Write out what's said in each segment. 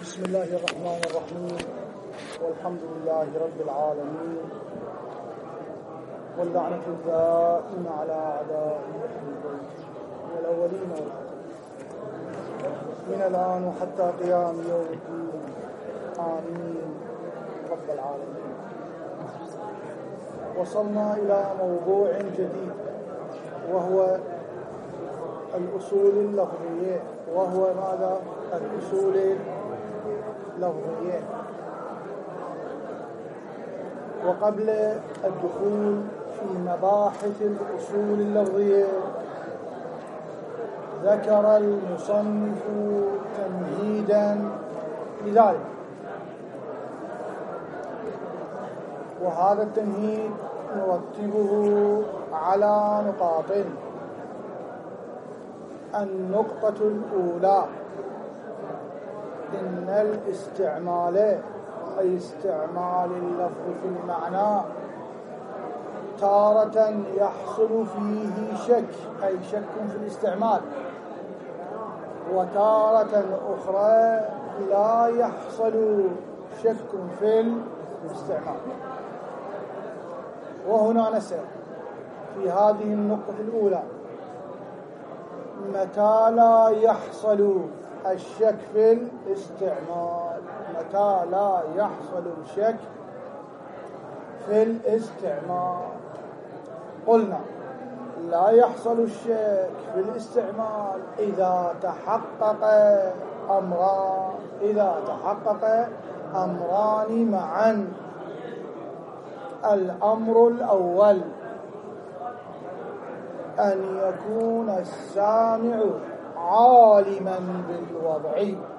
بسم الله الرحمن الرحيم والحمد لله رب العالمين واللعنة الدائمة على أعدائه من الأولين من الآن وحتى قيام يوم الدين آمين رب العالمين. وصلنا إلى موضوع جديد وهو الأصول اللفظية، وهو ماذا؟ الأصول اللفظية. وقبل الدخول في مباحث الأصول اللفظية ذكر المصنف تمهيدا لذلك، وهذا التمهيد نرتبه على نقاط. النقطة الأولى: إن الاستعمال أي استعمال اللفظ في المعنى تارة يحصل فيه شك أي شك في الاستعمال، وتارة أخرى لا يحصل شك في الاستعمال. وهنا نسأل في هذه النقطة الأولى: متى لا يحصل الشك في الاستعمال؟ متى لا يحصل الشك في الاستعمال؟ قلنا لا يحصل الشك في الاستعمال إذا تحقق أمران معا. الأمر الأول: أن يكون السامع عالما بالوضع،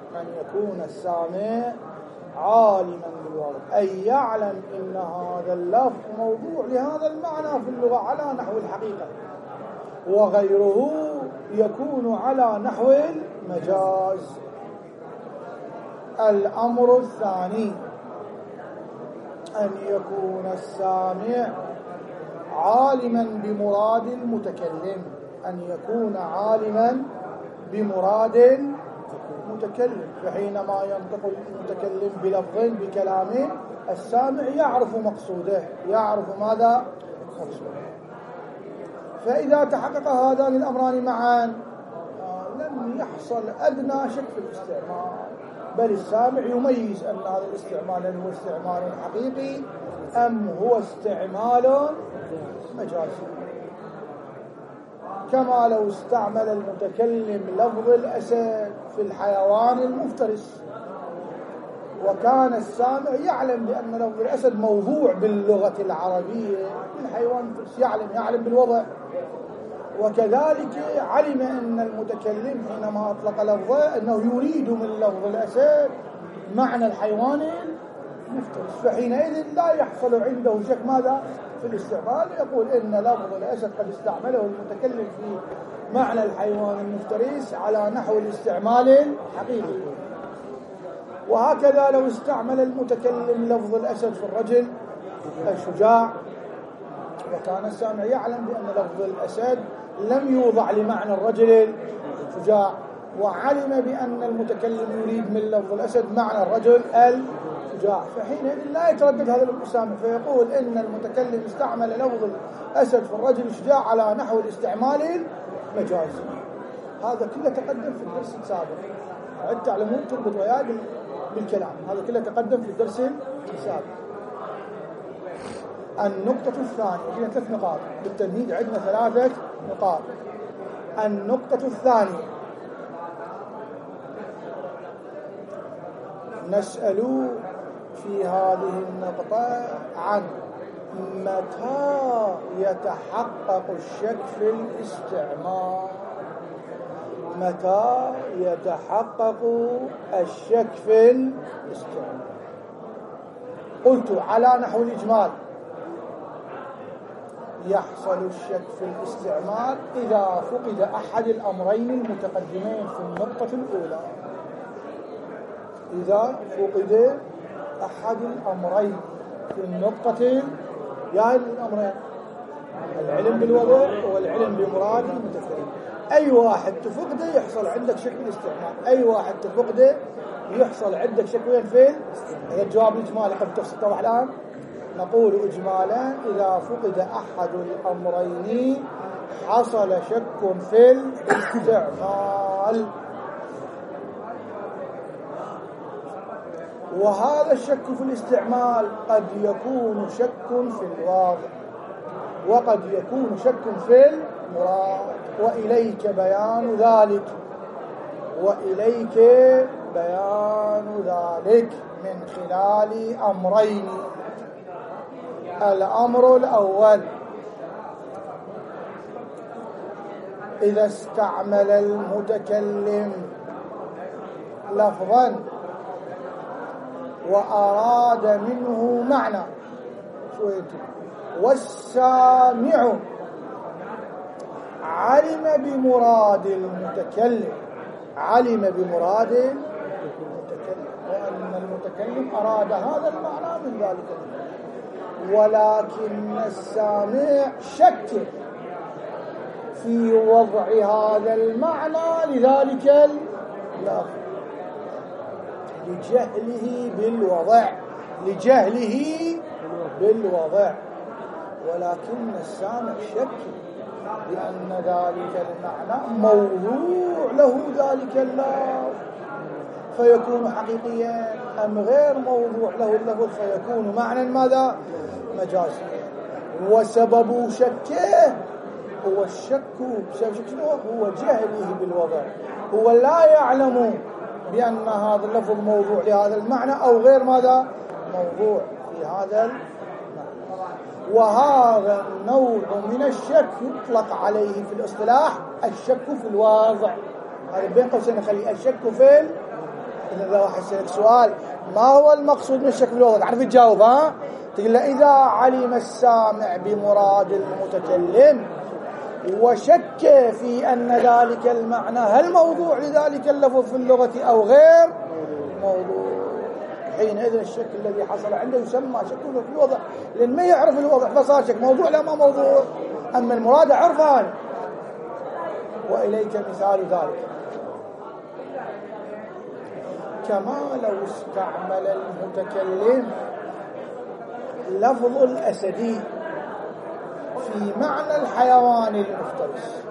أي يعلم إن هذا اللفظ موضوع لهذا المعنى في اللغة على نحو الحقيقة، وغيره يكون على نحو المجاز. الأمر الثاني: أن يكون السامع عالما بمراد المتكلم، أن يكون عالما بمراد المتكلم، فحينما ينطق المتكلم بلفظ بكلام السامع يعرف مقصوده، يعرف ماذا مقصوده. فإذا تحقق هذان الأمران معا لم يحصل أدنى شك في الاستعمال، بل السامع يميز أن هذا الاستعمال هو استعمال حقيقي أم هو استعمال مجازي. كما لو استعمل المتكلم لفظ الأسد في الحيوان المفترس، وكان السامع يعلم بأن لفظ الأسد موضوع باللغة العربية للحيوان المفترس، يعلم بالوضع، وكذلك علم أن المتكلم حينما أطلق لفظه أنه يريد من لفظ الأسد معنى الحيوان المفترس، فحينئذ لا يحصل عنده شك ماذا في الاستعمال، يقول إن لفظ الأسد قد استعمله المتكلم في معنى الحيوان المفترس على نحو الاستعمال الحقيقي. وهكذا لو استعمل المتكلم لفظ الأسد في الرجل الشجاع، وكان السامع يعلم بأن لفظ الأسد لم يوضع لمعنى الرجل الشجاع، وعلم بأن المتكلم يريد من لفظ الأسد معنى الرجل الشجاع، فحينئذ لا يتردد هذا السامع فيقول إن المتكلم استعمل لفظ الأسد في الرجل الشجاع على نحو الاستعمال المجازي. هذا كله تقدم في الدرس السابق، تعلمون تربط وياه بالكلام، هذا كله تقدم في الدرس السابق. النقطة الثانية، فيها 3 نقاط بالتمهيد، عندنا 3 نقاط. النقطة الثانية: نسأل في هذه النقطة عن متى يتحقق الشك في الاستعمال. متى يتحقق الشك في الاستعمال؟ قلت على نحو الإجمال: يحصل الشك في الاستعمال إذا فقد أحد الأمرين المتقدمين في النقطة الأولى. إذا فقد أحد الأمرين في النقطة الأمرين: العلم بالوضع والعلم بمراد المتكلم. أي واحد تفقده يحصل عندك شك بالاستعمال، أي واحد تفقده يحصل عندك شك وين فين. هذا الجواب الإجمالي قبل تفصيل طبعا. الآن نقول إجمالا إذا فقد أحد الأمرين حصل شك في الاستعمال، وهذا الشك في الاستعمال قد يكون شك في الواضح وقد يكون شك في المراد، وإليك بيان ذلك، وإليك بيان ذلك من خلال أمرين. الأمر الأول: إذا استعمل المتكلم لفظا وأراد منه معنى والسامع علم بمراد المتكلم، علم بمراد المتكلم وأن المتكلم أراد هذا المعنى من ذلك، ولكن السامع شك في وضع هذا المعنى لذلك اللفظ لجهله بالوضع، لجهله بالوضع، ولكن السامع شك لأن ذلك المعنى موضوع له ذلك اللفظ فيكون حقيقيا أم غير موضوع له اللفظ فيكون معنى ماذا؟ مجازيا. وسبب شكه هو الشك، بسبب شكه هو جهله بالوضع، هو لا يعلم بأن هذا اللفظ موضوع لهذا المعنى أو غير ماذا؟ موضوع في هذا المعنى. وهذا النوع من الشك يطلق عليه في الاصطلاح الشك في الواضع. هذا بين قوسين نخلي الشك في إذا واحد سألك سؤال ما هو المقصود من الشك في الواضع تعرف تجاوب، ها؟ تقول له إذا علم السامع بمراد المتكلم وشك في أن ذلك المعنى هل موضوع لذلك اللفظ في اللغة أو غير موضوع، حينئذ الشك الذي حصل عنده يسمى شك في الوضع، لأن ما يعرف الوضع فصار شك موضوع لا ما موضوع، أما المراد عرفان. وإليك مثال ذلك: كما لو استعمل المتكلم لفظ الأسدي في معنى الحيوان المفترس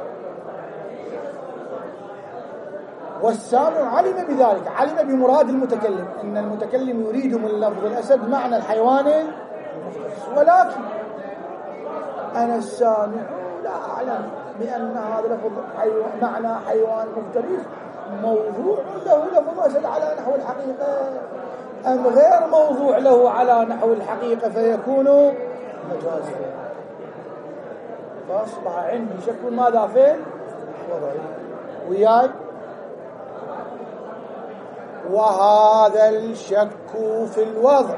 والسامع علم بذلك، علم بمراد المتكلم أن المتكلم يريد من لفظ الأسد معنى الحيوان المفترس، ولكن أنا السامع لا أعلم بأن هذا لفظ معنى حيوان مفترس موضوع له لفظ أسد على نحو الحقيقة أم غير موضوع له على نحو الحقيقة فيكون مجازيا. فأصبح عندي شك ماذا فين وضعي وياي. وهذا الشك في الوضع.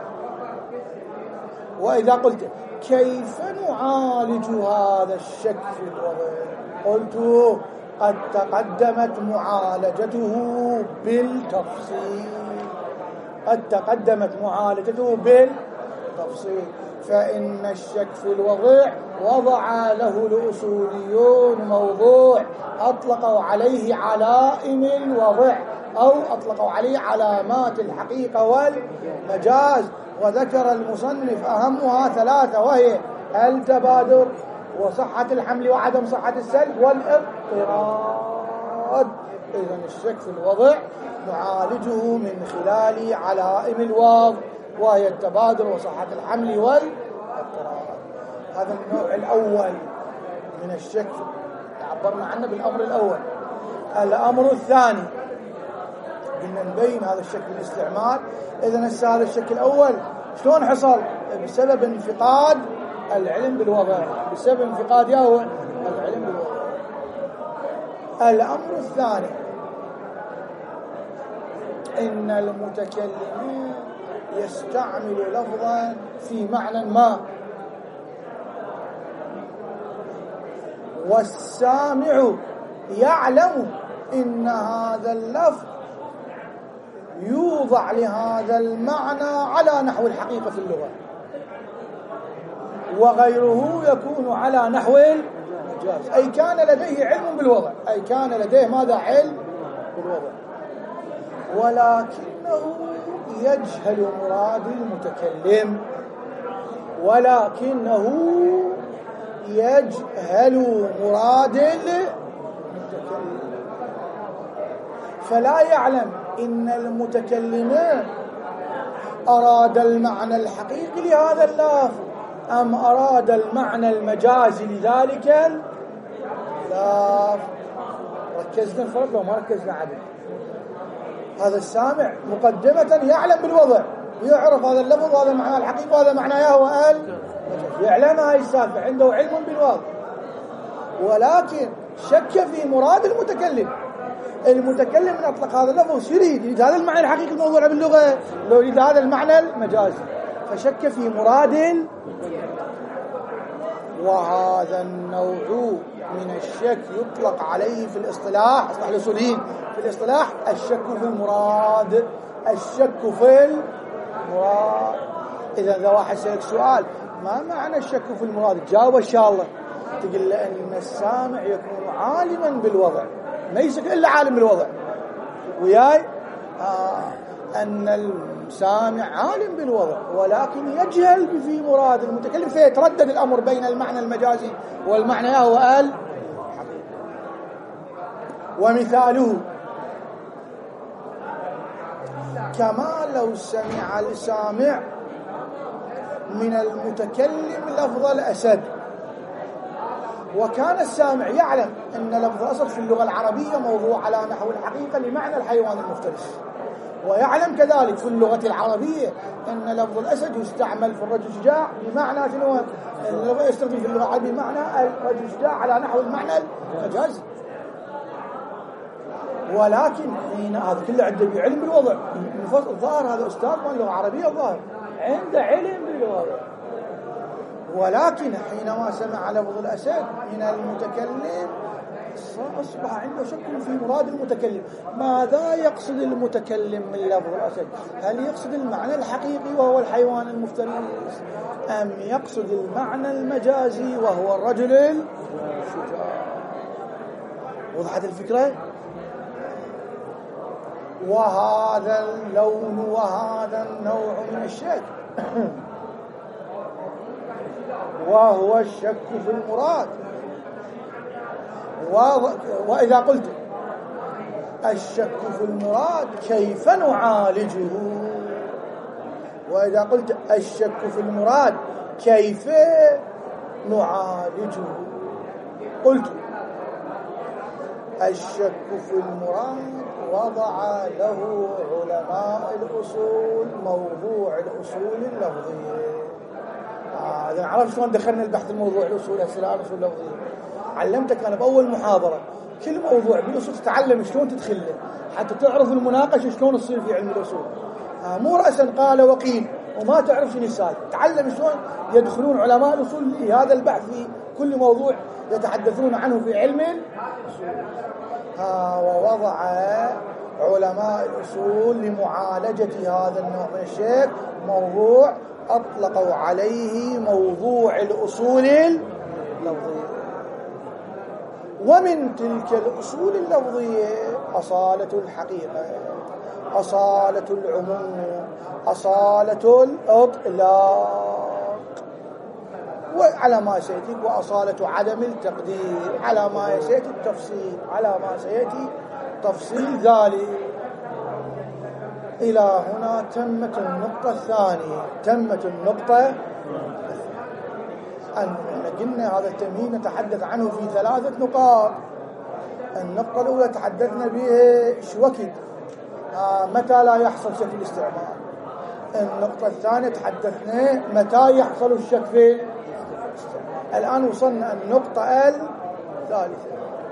وإذا قلت كيف نعالج هذا الشك في الوضع قلت قد تقدمت معالجته بالتفصيل، قد تقدمت معالجته بالتفصيل. فإن الشك في الوضع وضع له الأصوليون موضوع أطلقوا عليه علائم الوضع أو أطلقوا عليه علامات الحقيقة والمجاز، وذكر المصنف أهمها ثلاثة وهي التبادر وصحة الحمل وعدم صحة السلب والاضطراد. إذن الشك في الوضع نعالجه من خلال علائم الوضع وهي التبادر وصحة الحمل والاضطراد. هذا النوع الأول من الشك عبرنا عنه بالأمر الأول. الأمر الثاني قلنا نبين هذا الشك بالاستعمال. إذن هذا الشك الأول شلون حصل؟ بسبب انفقاد العلم بالوضع، بسبب انفقاد هو العلم بالوضع. الأمر الثاني إن المتكلم يستعمل لفظا في معنى ما والسامع يعلم إن هذا اللفظ يوضع لهذا المعنى على نحو الحقيقة في اللغة وغيره يكون على نحو المجاز. المجاز، أي كان لديه علم بالوضع، أي كان لديه ماذا؟ علم بالوضع، ولكنه يجهل مراد المتكلم، ولكنه يجهل مراد المتكلم، فلا يعلم إن المتكلم أراد المعنى الحقيقي لهذا اللفظ أم أراد المعنى المجازي لذلك اللفظ. ركزنا الفرق لو ما ركزنا عدل. هذا السامع مقدمة يعلم بالوضع، يعرف هذا اللفظ وهذا معنى الحقيقي وهذا معناه وقال يعلم هاي السالفة، عنده علم بالوضع، ولكن شك في مراد المتكلم. المتكلم من أطلق هذا اللفظ يريد هذا المعنى الحقيقي الموضوع باللغة، لو يريد هذا المعنى المجازي، فشك في مراد. وهذا النوع من الشك يطلق عليه في الاصطلاح، اصطلاح الأصوليين في الاصطلاح، الشك في المراد. الشك في المراد. إذا ذا واحد سألك سؤال ما معنى الشك في المراد، تجاوب إن شاء الله، تقول له أن السامع يكون عالما بالوضع، ليس إلا عالم بالوضع وياي، أن السامع عالم بالوضع ولكن يجهل في مراد المتكلم، فيتردد الأمر بين المعنى المجازي والمعنى وقال. ومثاله كما لو سمع السامع من المتكلم لفظ الأسد، وكان السامع يعلم أن لفظ الأسد في اللغة العربية موضوع على نحو الحقيقة لمعنى الحيوان المفترس، ويعلم كذلك في اللغة العربية أن لفظ الأسد يستعمل في الرجل الشجاع بمعنى شنو؟ يستخدم في اللغة العربية بمعنى الرجل الشجاع على نحو المعنى المجازي. ولكن حين هذا كله عنده علم بالوضع، الظاهر هذا أستاذ من اللغة العربية، الظاهر عنده علم بالوضع، ولكن حينما سمع لفظ الأسد من المتكلم أصبح عنده شك في مراد المتكلم. ماذا يقصد المتكلم من لفظ الأسد؟ هل يقصد المعنى الحقيقي وهو الحيوان المفترس، أم يقصد المعنى المجازي وهو الرجل الشجاع؟ وضحت الفكرة؟ وهذا اللون وهذا النوع من الشك وهو الشك في المراد. وإذا قلت الشك في المراد كيف نعالجه؟ وإذا قلت الشك في المراد كيف نعالجه؟ قلت الشك في المراد وضع له علماء الأصول موضوع الأصول اللفظية. إذا عرفت شلون دخلنا البحث الموضوع الأصول الأصول اللفظية، علمتك أنا بأول محاضرة كل موضوع بالأصول تتعلم شلون تدخله حتى تعرف المناقشة شلون تصير في علم الأصول. مو رأسا قال وقيل وما تعرف شنو السالفة. تعلم شلون يدخلون علماء الأصول في هذا البحث في كل موضوع يتحدثون عنه في علم الأصول. ووضع علماء الأصول لمعالجة هذا النوع من الشك موضوع أطلقوا عليه موضوع الأصول اللفظية. ومن تلك الأصول اللفظية أصالة الحقيقة، أصالة العموم، أصالة الإطلاق، وعلى ما سيأتي وأصالة عدم التقدير، على ما سيأتي التفصيل، على ما سيأتي تفصيل ذلك. إلى هنا تمت النقطة الثانية. تمت النقطة أن قلنا هذا التمهيد نتحدث عنه في 3 نقاط. النقطة الأولى تحدثنا بها وقت متى لا يحصل شك في الاستعمال. النقطة الثانية تحدثنا متى يحصل الشك في الاستعمال. الآن وصلنا النقطة الثالثة.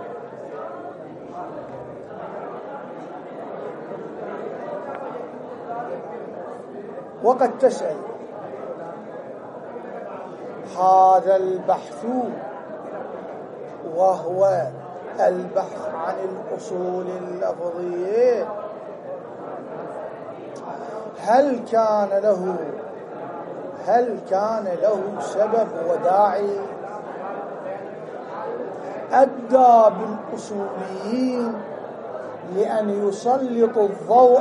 وقد تسأل هذا البحث وهو البحث عن الأصول اللفظية هل كان له سبب وداعي؟ أدى بالأصوليين لأن يسلطوا الضوء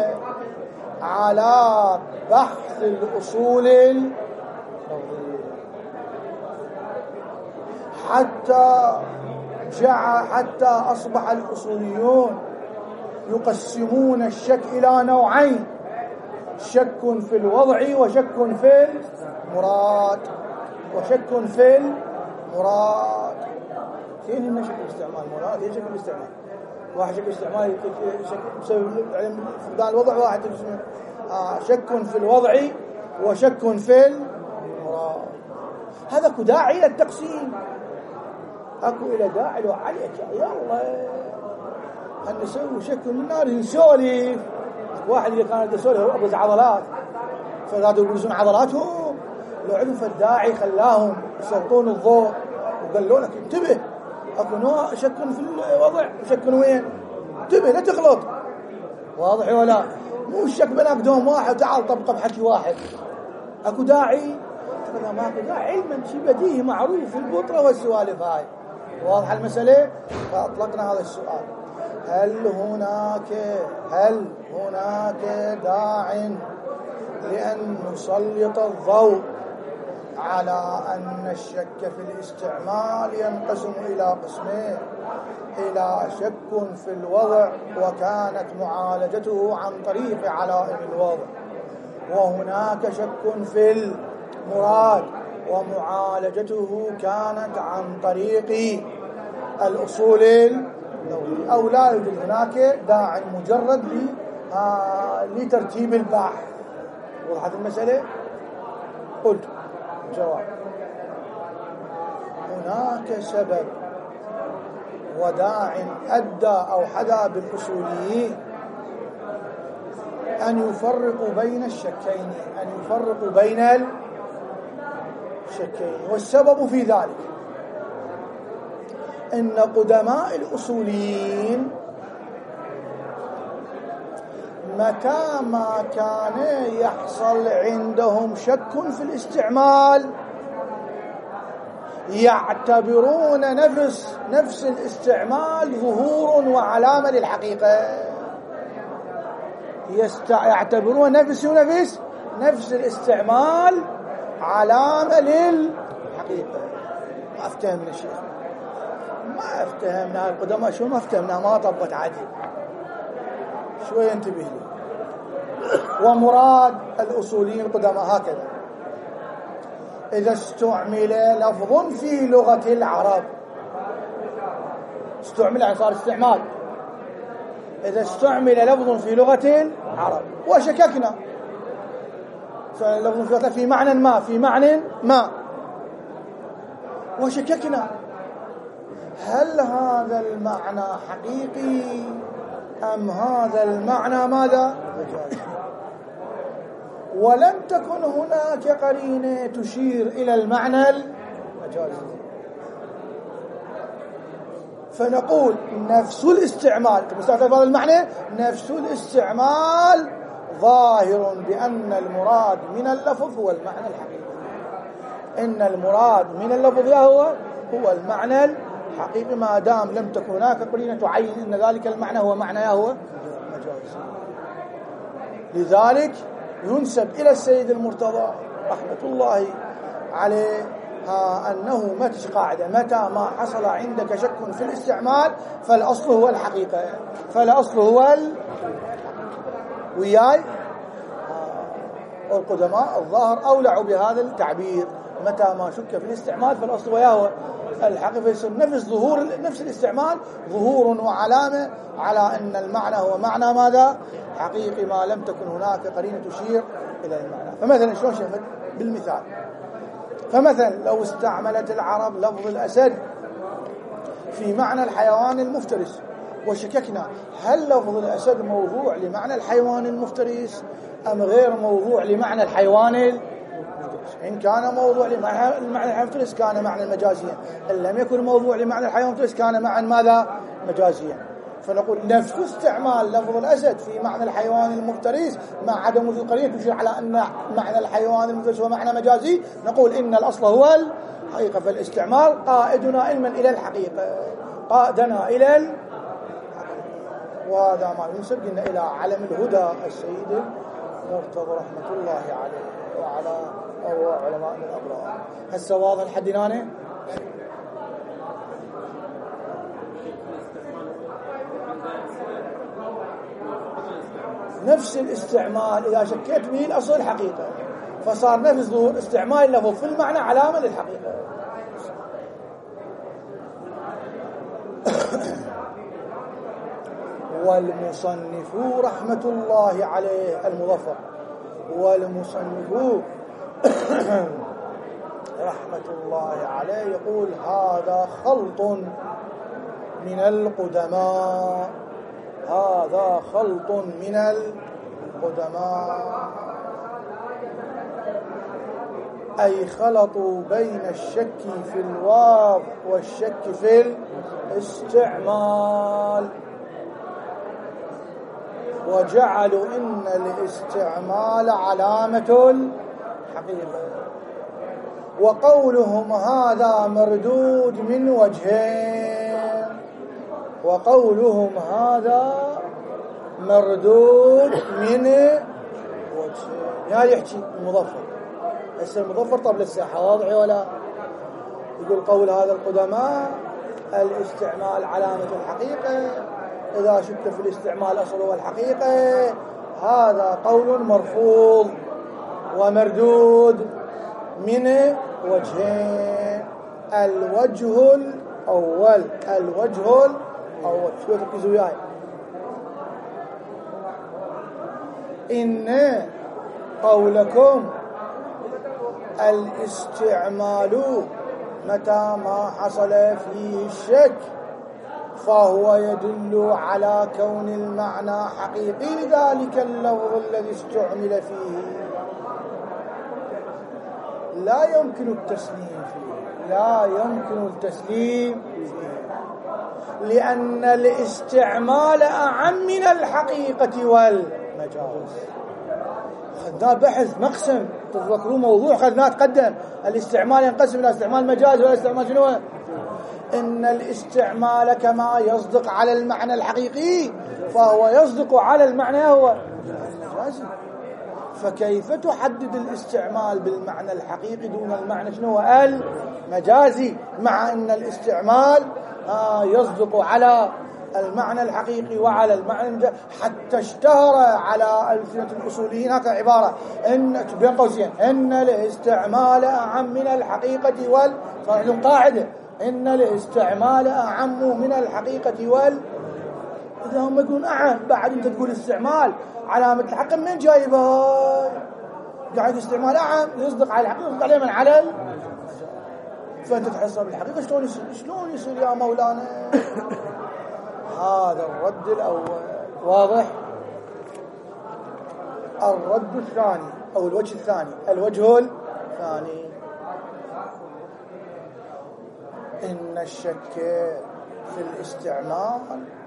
على بحث الأصول حتى أصبح الأصوليون يقسمون الشك إلى نوعين: شك في الوضع وشك في المراد. فين هنا شك الاستعمال؟ مراد هي شك الاستعمال. واحد شك الاستعمال بسبب فقدان الوضع، واحد شك في الوضع وشك في المراد. هذا اكو داعي الى التقسيم، اكو الى داعي لو عليك يا الله ان نسوي شك من النار نسولف. واحد اللي كان يسولف هو ابرز عضلات، فقالوا يبرزون عضلاتهم، لو عندهم فالداعي خلاهم يسلطون الضوء وقالوا لك انتبه، اكو نوع شك في الوضع وشك وين، انتبه لا تخلط. واضح ولا؟ مو الشك بين اقدام واحد تعال طبقه بحكي واحد. اكو داعي، ترى ما اكو داعي علما شيء بديهي معروف، البطره والسوالف هاي. واضح المساله؟ فاطلقنا هذا السؤال: هل هناك داع لأن نسلط الضوء على أن الشك في الاستعمال ينقسم إلى قسمين: إلى شك في الوضع وكانت معالجته عن طريق علائم الوضع، وهناك شك في المراد ومعالجته كانت عن طريق الأصول النووية، أو لا يوجد هناك داع مجرد لترتيب البحث. وضحت المسألة؟ قلت جواب: هناك سبب وداع أدى أو حدا بالأصوليين أن يفرقوا بين الشكين، والسبب في ذلك إن قدماء الأصوليين متى ما كان يحصل عندهم شك في الاستعمال يعتبرون نفس الاستعمال ظهور وعلامة للحقيقة. يعتبرون نفس الاستعمال علامة للحقيقة. ما افتهمنا الشيخ، ما افتهمنا القدماء، شو ما افتهمنا، ما طبت عدل شوية انتبه لي. ومراد الأصوليين القدماء هكذا: إذا استعمل لفظ في لغة العرب، استعمل صار استعمال، إذا استعمل لفظ في لغة العرب وشككنا لفظ في معنى ما وشككنا هل هذا المعنى حقيقي أم هذا المعنى ماذا؟ مجازي. ولم تكن هناك قرينة تشير إلى المعنى المجازي، فنقول نفس الاستعمال هذا المعنى، نفس الاستعمال ظاهر بأن المراد من اللفظ هو المعنى الحقيقي. إن المراد من اللفظ هو المعنى الحقيقي ما دام لم تكن هناك قرينة تعين أن ذلك المعنى هو معناه هو مجازي. لذلك ينسب إلى السيد المرتضى رحمة الله عليه أنه قاعدة: متى ما حصل عندك شك في الاستعمال فالأصل هو الحقيقة، وياي والقدماء الظاهر أولعوا بهذا التعبير: متى ما شك في الاستعمال فالأصل وياه الحقيقة. فيصير نفس الاستعمال ظهور وعلامة على أن المعنى هو معنى ماذا؟ حقيقي، ما لم تكن هناك قرينة تشير إلى المعنى. فمثلا شلون شفت بالمثال؟ فمثلا لو استعملت العرب لفظ الأسد في معنى الحيوان المفترس وشككنا هل لفظ الأسد موضوع لمعنى الحيوان المفترس أم غير موضوع لمعنى الحيوان المفترس؟ إن كان موضوع لمعنى الحيوان المفترس كان معنى مجازيا، إن لم يكن موضوع لمعنى الحيوان المفترس كان معنى ماذا؟ مجازيا. فنقول نفس استعمال لفظ الأسد في معنى الحيوان المفترس مع عدم وجود قرينة تشير على أن معنى الحيوان المفترس هو معنى مجازي، نقول إن الأصل هو حقيقة. فالاستعمال قائدنا علما إلى الحقيقة، قادنا إلى الحقيقة. وهذا ما ينسب إلى علم الهدى السيد المرتضى رحمة الله عليه وعلى علماء الأبرار. هسه واضح لحد هنا؟ نفس الاستعمال إذا شكيت به الأصل الحقيقة، فصار نفس ظهور استعمال اللفظ في المعنى علامة للحقيقة. والمصنف رحمة الله عليه المظفر، والمصنف رحمة الله عليه يقول هذا خلط من القدماء، هذا خلط من القدماء، أي خلطوا بين الشك في الواو والشك في الاستعمال، وجعلوا إن الاستعمال علامة الحقيقة. وقولهم هذا مردود من وجهين، وقولهم هذا مردود من وجهين. يعني يحكي المظفر، هسه المظفر طب للساحة واضح ولا؟ يقول قول هذا القدماء الاستعمال علامة الحقيقة، إذا شك في الاستعمال أصله الحقيقة، هذا قول مرفوض ومردود من وجهين. الوجه الأول، الوجه الأول شو تركزوا وياي، إن قولكم الاستعمال متى ما حصل فيه الشك فهو يدل على كون المعنى حقيقي لذلك اللفظ الذي استعمل فيه، لا يمكن التسليم فيه، لا يمكن التسليم فيه، لأن الاستعمال أعم من الحقيقة والمجاز. خذنا بحث مقسم، تتذكرون موضوع خذناه تقدم، الاستعمال ينقسم إلى استعمال مجاز ولا استعمال شنو؟ إن الاستعمال كما يصدق على المعنى الحقيقي فهو يصدق على المعنى هو المجازي. فكيف تحدد الاستعمال بالمعنى الحقيقي دون المعنى شنو المجازي، مع أن الاستعمال يصدق على المعنى الحقيقي وعلى المعنى المجازي، حتى اشتهر على ألسنة الأصوليين هكذا عبارة إن بين قوسين إن الاستعمال أعم من الحقيقة صار عندهم قاعدة إن الاستعمال أعم من الحقيقة إذا هم يقولون أعم بعد أنت تقول استعمال علامة الحق من جايبها؟ قاعد استعمال أعم يصدق على الحقيقة يصدق عليه من علل، فأنت تحصل بالحقيقة شلون يصير يا مولانا؟ هذا الرد الأول واضح. الرد الثاني أو الوجه الثاني، الوجه الثاني إن الشك في الاستعمال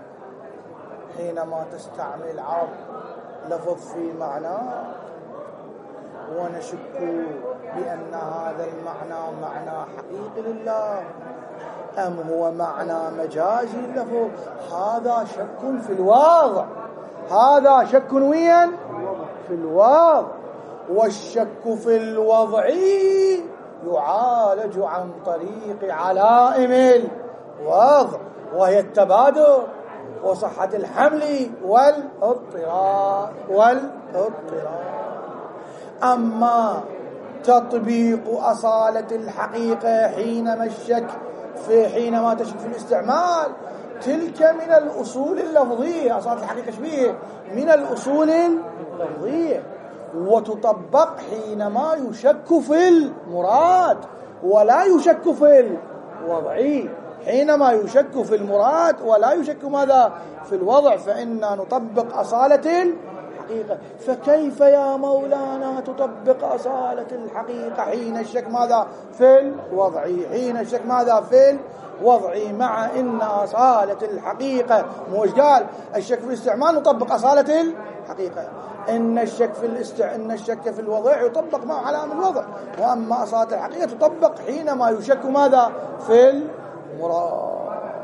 حينما تستعمل العرب لفظ في معناه ونشك بأن هذا المعنى معنى حقيقي لله أم هو معنى مجازي له، هذا شك في الواضع، هذا شك وين في الواضع. والشك في الوضع يعالج عن طريق علائم الوضع وهي التبادر وصحة الحمل والاضطراب. أما تطبيق أصالة الحقيقة حينما تشك في الاستعمال تلك من الأصول اللفظية، أصالة الحقيقة شبيه من الأصول اللفظية، وتطبق حينما يشك في المراد ولا يشك في الوضعي. حينما يشك في المراد ولا يشك ماذا في الوضع فإننا نطبق أصالة الحقيقة. فكيف يا مولانا تطبق أصالة الحقيقة حين الشك ماذا في الوضعي، حين الشك ماذا في الوضعي، مع إن أصالة الحقيقة موش قال الشك في الاستعمال نطبق أصالة حقيقة إن الشك في الوضع يطبق مع علامة الوضع، وأما أصالة الحقيقة تطبق حينما يشك ماذا في المراد.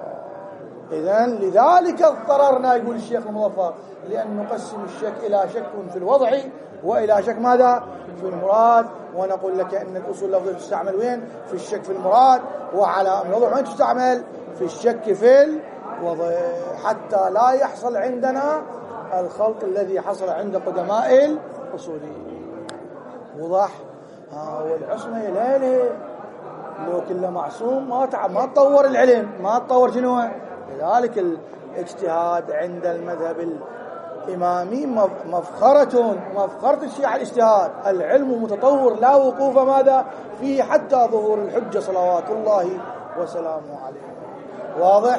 إذن لذلك اضطررنا يقول الشيخ المظفر لأن نقسم الشك إلى شك في الوضع وإلى شك ماذا في المراد. ونقول لك أن الأصول اللفظية تستعمل وين؟ في الشك في المراد، وعلى الوضع وين تستعمل؟ في الشك في الوضع، حتى لا يحصل عندنا الخلط الذي حصل عند قدماء الأصوليين. وضح؟ والعصمة ليلة لو كله معصوم ما تطور العلم، ما تطور شنو. لذلك الاجتهاد عند المذهب الإمامي مفخرة الشيعة الاجتهاد. العلم متطور لا وقوف ماذا فيه حتى ظهور الحجة صلوات الله وسلامه عليه. واضح؟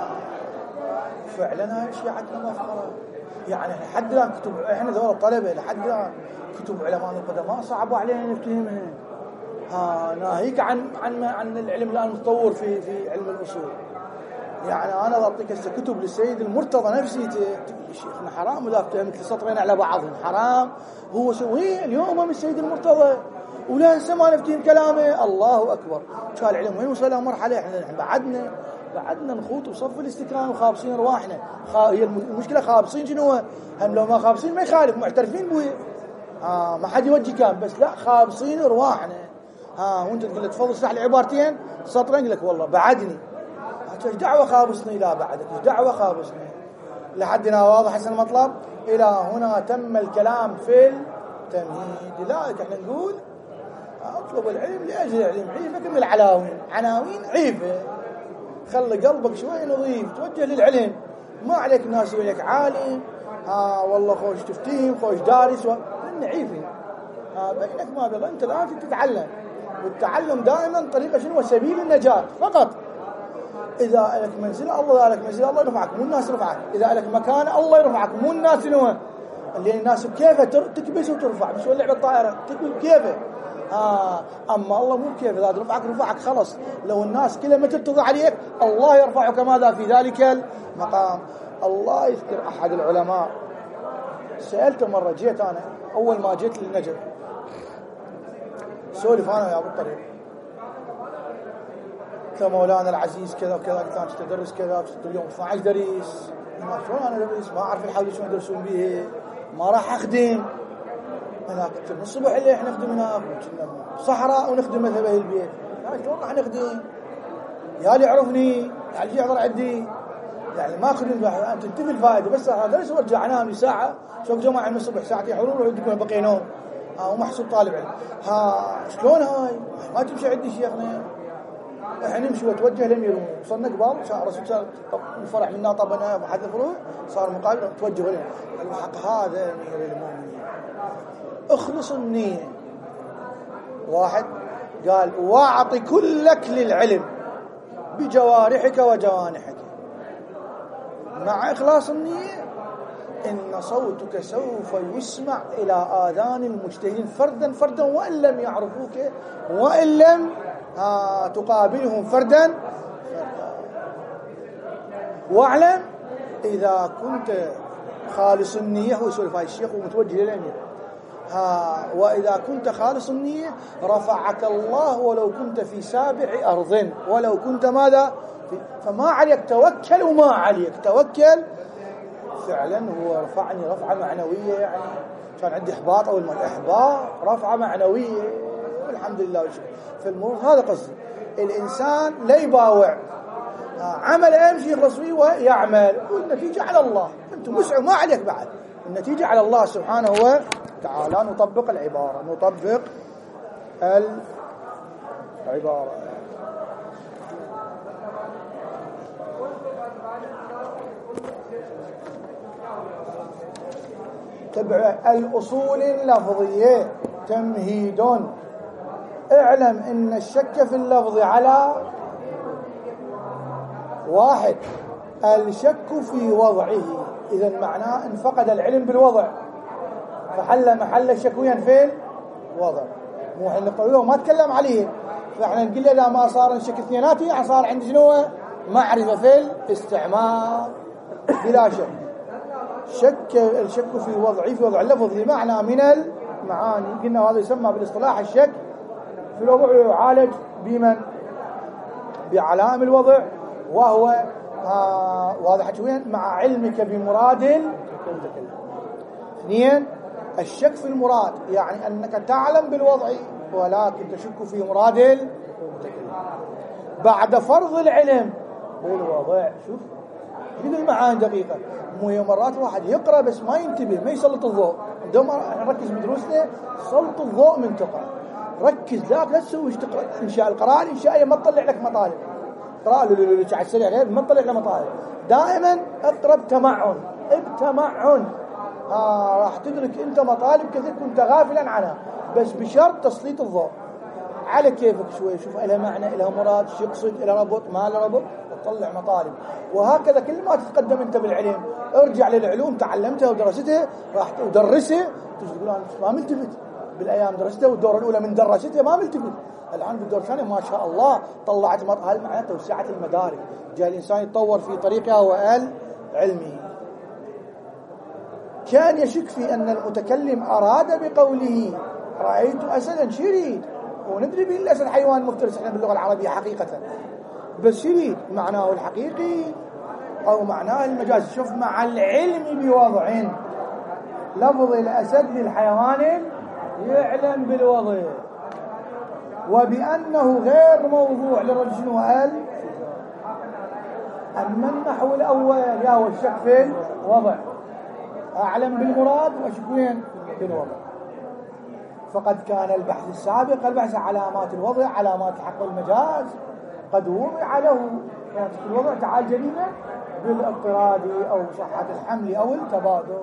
فعلا هاي شيعتنا مفخرة. يعني لحد الآن كتب احنا ذول الطلبة لحد الآن كتب علماء القدماء صعبوا علينا نفتهمها. ناهيك عن العلم الآن متطور في علم الأصول. يعني أنا أعطيك كتب للسيد المرتضى نفسي شيخنا حرام إذا افتهمت السطرين على بعضهم حرام. هو سوي اليوم من السيد المرتضى ولا هسه ما نفتهم كلامه. الله أكبر. كان العلم وين وصل مرحلة احنا بعدنا نخوض بصف الاستكرام وخابصين ارواحنا. هي المشكله خابصين شنو؟ هم لو ما خابصين ما يخالف معترفين بوي. ما حد يوجه كان بس لا خابصين ارواحنا. وانت تقول له تفضل اشرح لي عبارتين سطرين يقول لك والله بعدني. ايش دعوه خابصني؟ لا بعدك ايش دعوه خابصني؟ لحدنا واضح حسن المطلب. الى هنا تم الكلام في التمهيد. لذلك احنا نقول اطلب العلم لاجل العلم. عيفك من العلاوين عناوين عيفه. خلي قلبك شوي نظيف توجه للعلم. ما عليك ناس يقول لك عالم والله خوش تفتهم خوش دارس عيفي. بينك ما بالله انت الان تتعلم، والتعلم دائما طريقه شنو؟ سبيل النجاه فقط. اذا لك منزله الله لك منزله الله يرفعك مو الناس يرفعك. اذا لك مكان الله يرفعك مو الناس شنو اللي الناس بكيفه تكبس وترفع. مش لعبه طائره تكبس بكيفه. أما الله مو كيف إذا رفعك خلص. لو الناس كلها ما ترتضى عليك الله يرفعك ماذا في ذلك المقام. الله يذكر أحد العلماء سألته مرة، جيت أنا أول ما جيت للنجف سولف أنا يا أبو الطريق كمولانا العزيز كذا وكذا كانت تدرس كذا اليوم 12 دريس. ما شلون أنا أدرس ما أعرف الحال شلون يدرسون به. ما راح أخدم هناك من الصبح اللي احنا نخدم هناك صحراء ونخدم مذهب اهل البيت. شلون راح نخدم؟ يا اللي يعرفني يا اللي يحضر عندي يعني ما اخدم انت تنتفي الفائده. بس هذا ليش ارجع انام لي ساعه شوف جماعه من الصبح ساعتين حضور ويدكم بقي نوم ومحسوب طالب علم. شلون هاي ما تمشي عندي شيخنا. احنا نمشي وتوجه للميرون وصلنا قبال رسول صار الفرح منا طبنا احد الفروع صار مقابل توجه لنا الحق هذا امير المؤمنين. اخلص النية. واحد قال واعطي كلك للعلم بجوارحك وجوانحك مع إخلاص النية إن صوتك سوف يسمع إلى آذان المجتهدين فردا وإن لم يعرفوك وإن لم تقابلهم فردا. واعلم إذا كنت خالص النية هو يسولف هاي الشيخ ومتوجه للأمير. وإذا كنت خالص النية رفعك الله ولو كنت في سابع أرض ولو كنت ماذا فما عليك توكل وما عليك توكل. فعلا هو رفعني رفعة معنوية. يعني كان عندي إحباط أول ما الإحباط رفعة معنوية والحمد لله والشكر. في الموضوع هذا قصدي الإنسان لا يباوع عمل يمشي يخلص فيه ويعمل والنتيجة على الله. أنت مسعى ما عليك بعد النتيجة على الله سبحانه وتعالى. نطبق العبارة تبع الأصول اللفظية. تمهيد. اعلم إن الشك في اللفظ على واحد الشك في وضعه. إذا معناه إن فقد العلم بالوضع فحل محل الشك وين في الوضع. مو حين القوله ما تكلم عليه فاحنا نقول له لا ما صار نشك اثنيناتي يعني صار عندي شنو معرفة في الاستعمال بلا شك. الشك في وضع اللفظ لمعنى من المعاني. قلنا هذا يسمى بالاصطلاح الشك في الوضع، يعالج بمن؟ بعلائم الوضع، وهو واضح وين؟ مع علمك بمراد المتكلم. اثنين، الشك في المراد، يعني أنك تعلم بالوضع ولكن تشك في مراد المتكلم بعد فرض العلم بالوضع. شوف كذا المعاني دقيقة. مو مرات واحد يقرأ بس ما ينتبه، ما يسلط الضوء. دوما نركز بدروسنا، سلط الضوء من تقرأ، ركز، لا تسوي تقرأ إنشاء القراءة الإنشائية ما تطلع لك مطالب، قراءة على السريع غير ما تطلع لك مطالب. دائما اقرأ بتمعن، راح تدرك انت مطالب كثير كنت غافلا عنها، بس بشرط تسليط الضوء على كيفك شوي. شوف لها معنى، لها مراد، شو يقصد، لها ربط، ما لها ربط، تطلع مطالب. وهكذا كل ما تتقدم انت بالعلم، ارجع للعلوم تعلمتها ودرستها، راح تدرسها، تقول انا ما ملتفت بالايام درستها، والدوره الاولى من درستها ما ملتفت، الان بالدور الثاني ما شاء الله طلعت هذا معناه توسعه المدارك، جاء الانسان يتطور في طريقه وعلمه. كان يشك في أن المتكلم أراد بقوله رأيت أسدا شريد، وندري به الأسد حيوان مفترس احنا باللغة العربية حقيقة، بس شريد معناه الحقيقي أو معناه المجازي. شوف مع العلم بوضع لفظ الأسد للحيوان يعلم بالوضع وبأنه غير موضوع للرجل. شنو قال؟ أما النحو الأول هو الشك في الوضع، أعلم بالمراد وأشك وين؟ بالوضع. فقد كان البحث السابق البحث علامات الوضع، علامات حق المجاز، قد وضع له كانت في الوضع تعال جديدة بالاضطراد أو صحة الحمل أو التبادل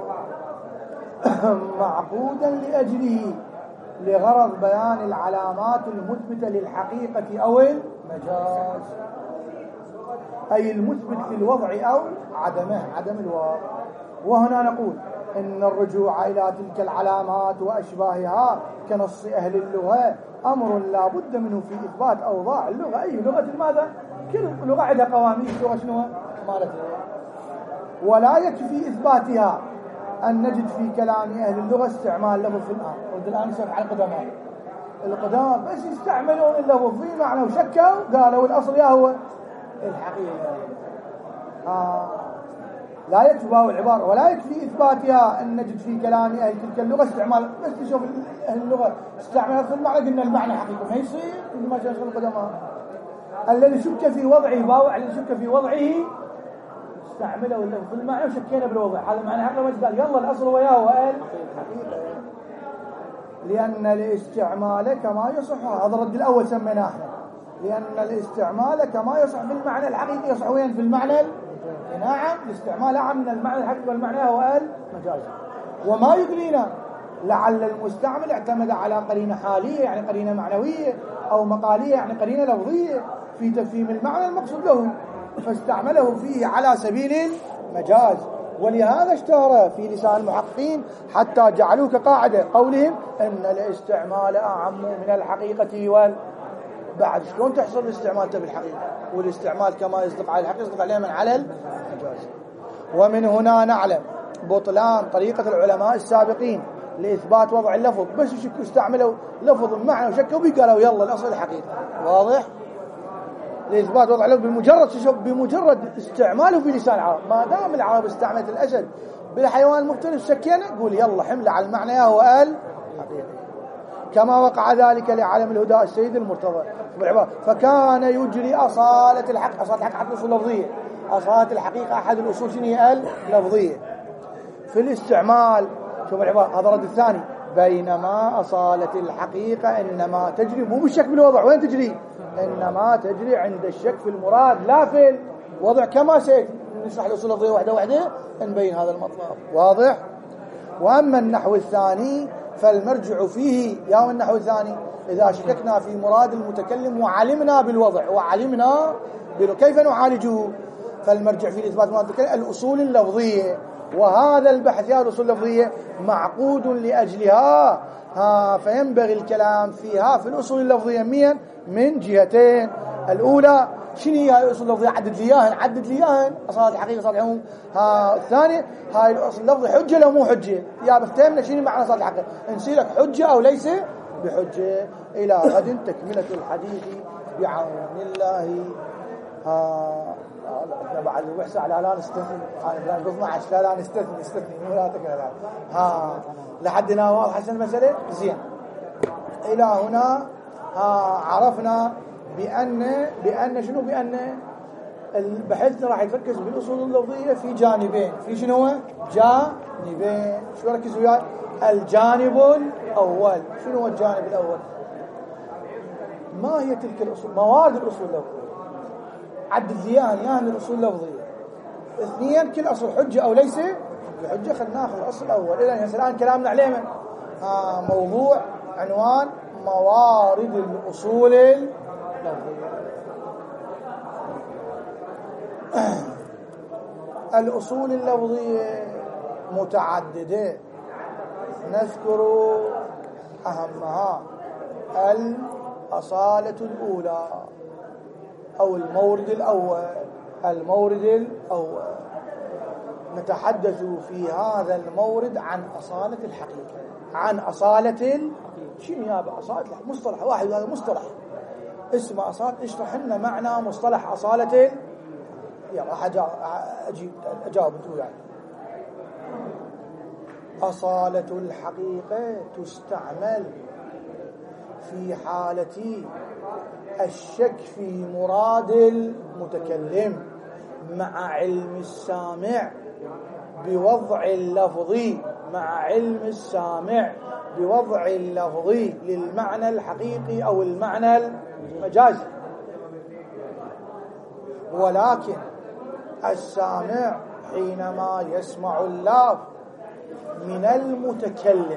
معقودا لأجله لغرض بيان العلامات المثبتة للحقيقة أو المجاز، أي المثبت للوضع أو عدمه، عدم الوضع. وهنا نقول إن الرجوع إلى تلك العلامات وأشباهها كنص أهل اللغة أمر لا بد منه في إثبات أوضاع اللغة. أي لغة ماذا؟ كل لغة عندها قواميس، لغة شنو؟ مالتها. ولا يكفي إثباتها أن نجد في كلام أهل اللغة استعمال لفظ في الآن. قلت الآن نسأل على القدماء بس يستعملون اللفظ في معنى وشكوا قالوا الأصل يا هو الحقيقة. لا يكفي العبارة ولا يكفي إثباتها أن نجد في كلام أهل تلك اللغة استعمال. بس تشوف أهل اللغة استعمال في المعنى قلنا المعنى حقيقي ما يصير ما شاء القدماء. الذي شك في وضعه باوع، الذي شك في وضعه استعمله اللفظ في المعنى وشكينا بالوضع. هذا معنى حقيقي ما قال يلا الأصل وياه وقال حقيقة، لأن الاستعمال كما يصح. هذا الرد الأول سميناه احنا، لأن الاستعمال كما يصح في المعنى الحقيقي يصح وين؟ في المعنى نعم. الاستعمال أعم من المعنى الحقيقي والمعنى هو المجازي. وما يدرينا لعل المستعمل اعتمد على قرينة حالية يعني قرينة معنوية، أو مقالية يعني قرينة لفظية في تفهيم المعنى المقصود له، فاستعمله فيه على سبيل المجاز. ولهذا اشتهر في لسان المحققين حتى جعلوه كقاعدة قولهم أن الاستعمال أعم من الحقيقة بعد. شلون تحصل الاستعمال بالحقيقة؟ والاستعمال كما يصدق على الحقيقة يصدق عليه من على المجاز. ومن هنا نعلم بطلان طريقة العلماء السابقين لإثبات وضع اللفظ، بس يشكوا استعملوا لفظ المعنى وشكوا به قالوا يلا الأصل الحقيقة. واضح؟ لإثبات وضع اللفظ بمجرد استعماله في لسان العرب. ما دام العرب استعملت الأسد بالحيوان المختلف شكينا قول يلا حمله على المعنى هو حقيقة، كما وقع ذلك لعالم الهدى السيد المرتضى. فكان يجري أصالة الحق. أصالة الحق أحد الأصول اللفظية، أصالة الحقيقة أحد الأصول شنو اللفظية في الاستعمال. شوف العبارة، هذا الرد الثاني. بينما أصالة الحقيقة إنما تجري مو بالشك بالوضع، وين تجري؟ إنما تجري عند الشك في المراد لا في الوضع، كما سنشرح الأصول اللفظية واحدة نبين هذا المطلب. واضح؟ وأما النحو الثاني فالمرجع فيه يا النحو الثاني إذا شككنا في مراد المتكلم وعلمنا بالوضع وعلمنا كيف نعالجه، فالمرجع فيه لإثبات مراد المتكلم الأصول اللفظية. وهذا البحث يا الأصول اللفظية معقود لأجلها فينبغي الكلام فيها في الأصول اللفظية من جهتين. الأولى شنو هي الأصول اللفظية؟ عدد لياهن أصالة الحقيقة أصالة العموم. الثاني هاي الأصل اللفظي حجة لو مو حجة، يا بفتهمنا شنو معنى أصالة الحقيقة، نسيلك حجة أو ليس بحجة. إلى غد تكملة الحديث بعون الله. بعد ربع ساعة لا نستثني، لا نقف معك، لا نستثني ولا تكلم. لحد هنا واضح المسألة زين. إلى هنا عرفنا بأن شنو؟ بأن بحثنا راح يتركز بالأصول اللفظية في جانبين. في شنو؟ جانبين. شو ركزوا وياي؟ الجانب الأول. شنو هو الجانب الأول؟ ما هي تلك الأصول؟ موارد الأصول اللفظية. عدد ياهن الأصول اللفظية. اثنين، كل أصل حجة أو ليس بحجة. خلينا ناخذ الأصل الأول. إذن الآن كلامنا عليه من موضوع عنوان موارد الأصول اللفظية. الأصول اللفظية متعددة، نذكر أهمها الأصالة الأولى أو المورد الأول. نتحدث في هذا المورد عن أصالة الحقيقة، عن أصالة شنو يا أصالة؟ مصطلح واحد، هذا مصطلح اسمه أصالة. اشرح لنا معنى مصطلح أصالة. يلا أجاوب أنتوا يعني. أصالة الحقيقة تستعمل في حالة الشك في مراد المتكلم مع علم السامع بوضع اللفظ للمعنى الحقيقي أو المعنى المجازي. ولكن السامع حينما يسمع اللفظ من المتكلم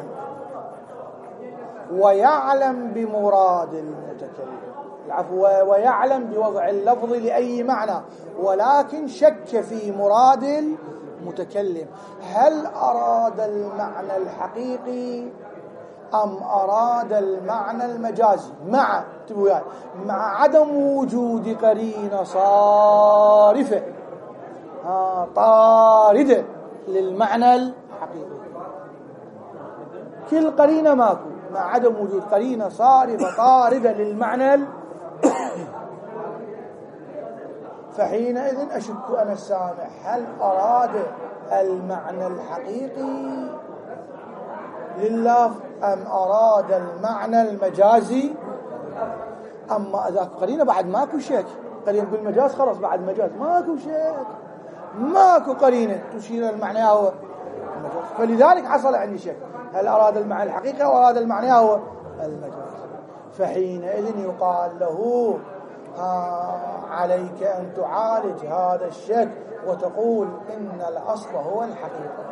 ويعلم بمراد المتكلم، ويعلم بوضع اللفظ لأي معنى، ولكن شك في مراد المتكلم، هل أراد المعنى الحقيقي أم أراد المعنى المجازي، مع عدم وجود قرينة صارفة طاردة للمعنى الحقيقي. كل قرينة ماكو، مع عدم وجود قرينة صارفة طاردة للمعنى فحينئذ أشك أنا السامع هل أراد المعنى الحقيقي لله أم أراد المعنى المجازي. أما إذا قرينة بعد ماكو شك، قرينة بالمجاز خلاص، بعد مجاز ماكو شك، ماكو قرينة تشير المعنى هو المجاز، فلذلك حصل عندي شك هل أراد المعنى الحقيقي أو أراد المعنى هو المجاز. فحينئذ يقال له عليك أن تعالج هذا الشك وتقول إن الأصل هو الحقيقة،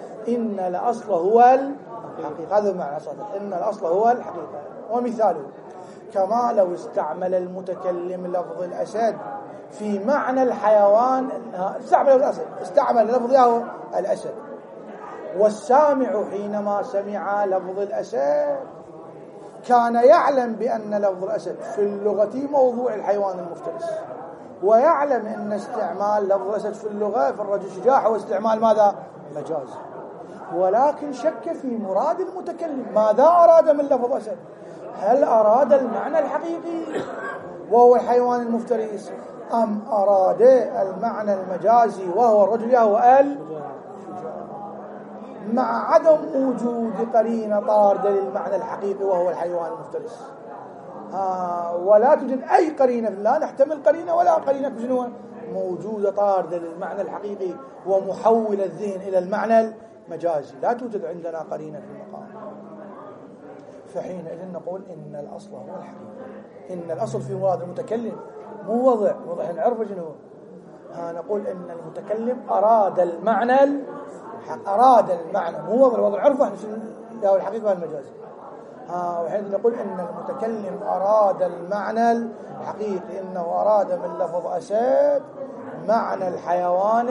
هذا معنى صدق، إن الأصل هو الحقيقة. ومثاله كما لو استعمل المتكلم لفظ الأسد في معنى الحيوان، استعمل لفظ هو الأسد، والسامع حينما سمع لفظ الأسد كان يعلم بأن لفظ الأسد في اللغة موضوع الحيوان المفترس، ويعلم أن استعمال لفظ الأسد في اللغة في الرجل شجاع هو استعمال ماذا؟ مجاز، ولكن شك في مراد المتكلم، ماذا أراد من لفظ أسد؟ هل أراد المعنى الحقيقي وهو الحيوان المفترس، أم أراد المعنى المجازي وهو الرجل هو الشجاع، مع عدم وجود قرينة طاردة للمعنى الحقيقي وهو الحيوان المفترس. ولا توجد أي قرينة، لا نحتمل قرينة ولا قرينة شنو موجودة طاردة للمعنى الحقيقي ومحول الذهن إلى المعنى المجازي، لا توجد عندنا قرينة في المقام. فحينئذ نقول إن الأصل هو الحقيقة، إن الأصل في مراد المتكلم مو وضع نعرف شنو نقول إن المتكلم أراد المعنى مو وضع عرفه احنا شنو الحقيقة والمجازي. وحين نقول إن المتكلم أراد المعنى الحقيقي، إنه أراد من لفظ أسد معنى الحيوان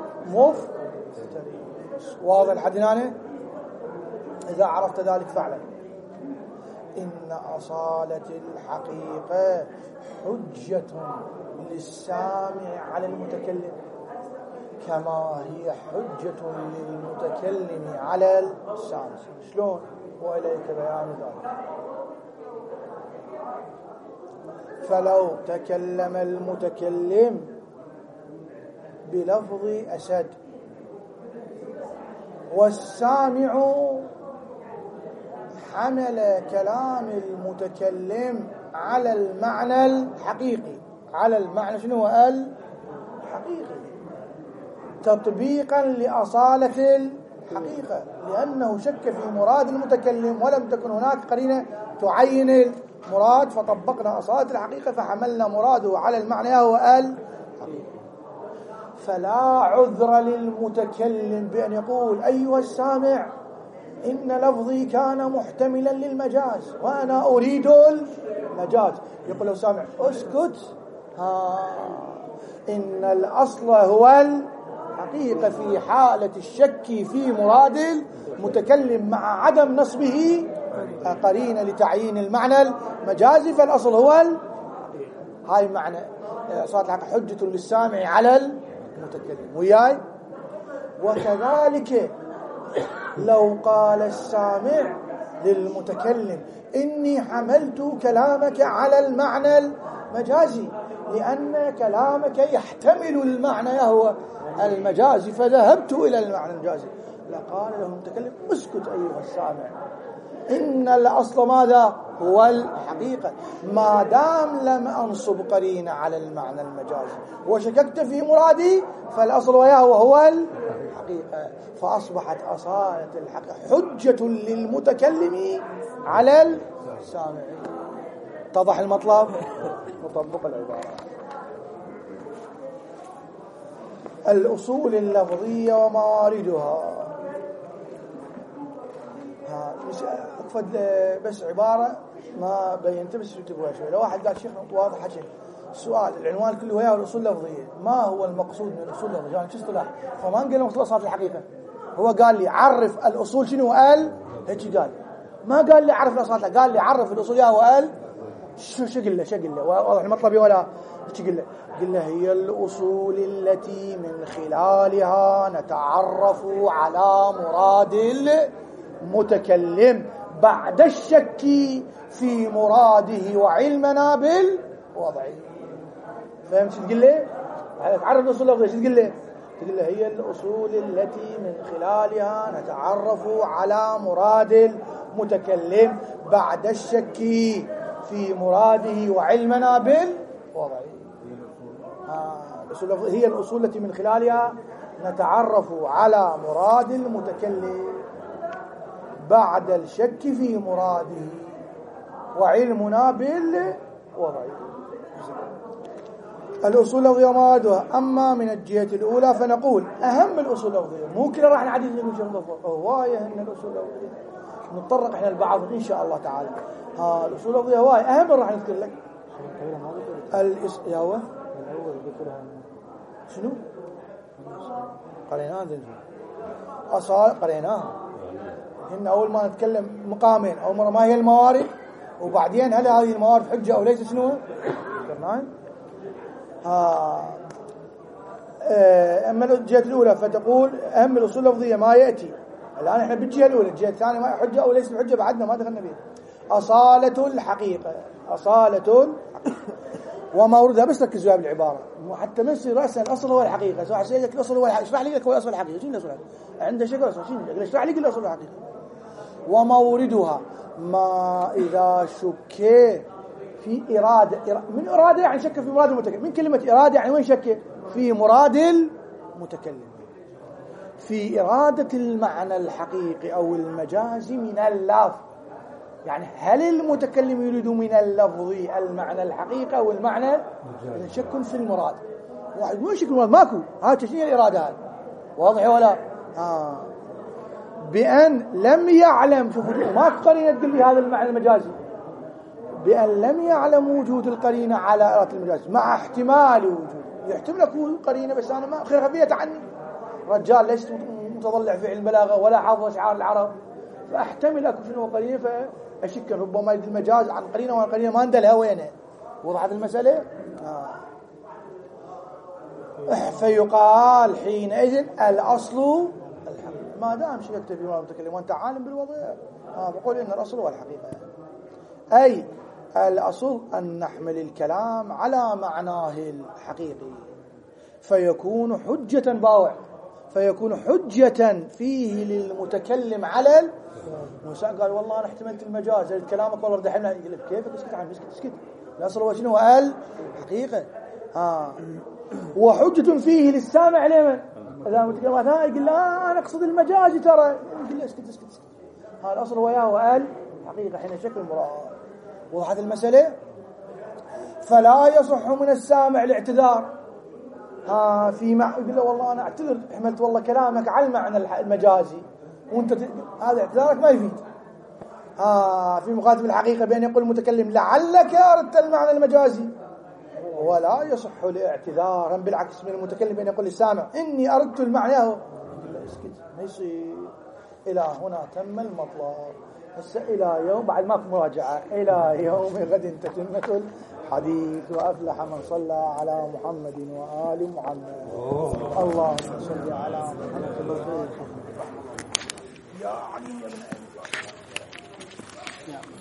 المفترس. واضح لحد هنا؟ إذا عرفت ذلك فعلا إن أصالة الحقيقة حجة للسامع على المتكلم كما هي حجة للمتكلم على السامع. شلون؟ وإليك بيان ذلك. فلو تكلم المتكلم بلفظ أسد والسامع حمل كلام المتكلم على المعنى الحقيقي، على المعنى شنو هو الحقيقي، تطبيقا لأصالة الحقيقة، لأنه شك في مراد المتكلم ولم تكن هناك قرينة تعين المراد، فطبقنا أصالة الحقيقة فحملنا مراده على المعنى هو الحقيقة. فلا عذر للمتكلم بأن يقول أيها السامع إن لفظي كان محتملا للمجاز وأنا أريد المجاز. يقول له سامع اسكت، إن الأصل هو الحقيقة في حالة الشك في مراد المتكلم مع عدم نصبه قرينة لتعيين المعنى المجازي، فالأصل هو هاي معنى صارت لك حجة للسامع على المتكلم وياي. وكذلك لو قال السامع للمتكلم إني حملت كلامك على المعنى المجازي لأن كلامك يحتمل المعنى هو المجازي فذهبت إلى المعنى المجازي، لقال له المتكلم اسكت أيها السامع، إن الأصل ماذا؟ هو الحقيقة، ما دام لم أنصب قرينة على المعنى المجازي وشككت في مرادي فالأصل وياه وهو الحقيقة، فأصبحت أصالة الحقيقة حجة للمتكلم على السامع. اتضح المطلب؟ نطبق العبارة. الأصول اللفظية ومواردها. أقفد بس عبارة ما بينت بس تبغى شوي. لو واحد قال شيخ واضح حكي السؤال العنوان كله وياه الأصول اللفظية، ما هو المقصود من الأصول اللفظية؟ يعني شو اصطلاح؟ فما قال له مختصات الحقيقة، هو قال لي عرف الأصول شنو قال هيك قال، ما قال لي عرف الأصول، قال لي عرف الأصول يا وقال شو قل له واضح المطلب ولا شو قل له هي الأصول التي من خلالها نتعرف على مراد المتكلم بعد الشك في مراده وعلمنا بالوضع. فهمت شو تقول له؟ تعرف الأصول اللفظية شو تقول له؟ تقول له هي الأصول التي من خلالها نتعرف على مراد المتكلم بعد الشك في مراده وعلمنا بالوضع. هي الأصول التي من خلالها نتعرف على مراد المتكلم بعد الشك في مراده وعلمنا بالوضع. الأصول اللفظية وموادها. أما من الجهة الأولى فنقول أهم الأصول اللفظية، مو كله راح نعدد نقول شيء لفظ، هواية من الأصول اللفظية نتطرق احنا لبعض إن شاء الله تعالى. الأصول اللفظية هواية، أهم راح نذكر لك يا هو شنو قريناه قريناه إن أول ما نتكلم مقامين، أول مرة ما هي الموارد، وبعدين هل هذه الموارد حجة أو ليس شنو ذكرناه. أما الجهة الأولى فتقول أهم الأصول اللفظية ما يأتي الآن إحنا بالجهة الأولى، الجهة الثانية ما حجة أو ليس حجة بعدنا ما دخلنا بها. أصالة الحقيقة، أصالة وموردها، بس ركزوا يا بالعبارة حتى ما يصير رأسا الأصل هو الحقيقة. سواء سألك الأصل هو الحقيقة، اشرح لي لك هو الأصل الحقيقي، شنو الأصل الحقيقي؟ عنده شكل أصل شنو؟ اشرح لي الأصل الحقيقي. وموردها ما إذا شك في إرادة، من إرادة يعني شك في مراد المتكلم، من كلمة إرادة يعني وين شك؟ في مراد المتكلم، في إرادة المعنى الحقيقي أو المجازي من اللفظ. يعني هل المتكلم يريد من اللفظ المعنى الحقيقي أو المعنى شك في المراد؟ واحد وين شك المراد؟ ماكو، هذا شنو الإرادة هذا؟ واضح ولا؟ بأن لم يعلم، شوفوا ماكو قرينة تقول لي هذا المعنى المجازي، بأن لم يعلم وجود القرينة على إرادة المجاز مع احتمال وجود، يحتمل أكون قرينة بس أنا ما خفيت عني، رجال ليس متضلع في علم البلاغة ولا حافظ أشعار العرب، فأحتمل أكون شنو قرينة فأشك ربما يد المجاز عن قرينة والقرينة ما ندلها وينه. وضحت المسألة؟ فيقال حينئذ الأصل الحقيقة. ما دام شككت في المتكلم وأنت عالم بالوضع بقول إن الأصل هو الحقيقة. أي الأصل أن نحمل الكلام على معناه الحقيقي فيكون حجة باوع، فيكون حجة فيه للمتكلم على المساء. قال والله أنا احتملت المجاز كلامك والله ردحنا. يقول لك كيف اسكت عن اسكت الأصل هو شنو؟ الحقيقة. وحجة فيه للسامع لمن إذا متكلم يقول لا أنا أقصد المجاز ترى، يقول له اسكت. هذا الأصل هو الحقيقة حين شكل المراد. وضحت المسألة. فلا يصح من السامع الاعتذار يقول له والله أنا أعتذر حملت والله كلامك على المعنى المجازي وأنت هذا اعتذارك ما يفيد. في مقابل الحقيقة بأن يقول المتكلم لعلك أردت المعنى المجازي، ولا يصح الاعتذار بالعكس من المتكلم بأن يقول للسامع إني أردت المعنى يقول له اسكت ما يصير. إلى هنا تم المطلب. هسه إلى يوم بعد ماكو مراجعة إلى يوم غد تتمة الحديث. وأفلح من صلى على محمد وآل محمد. اللهم صل على محمد. يا علي يا ابن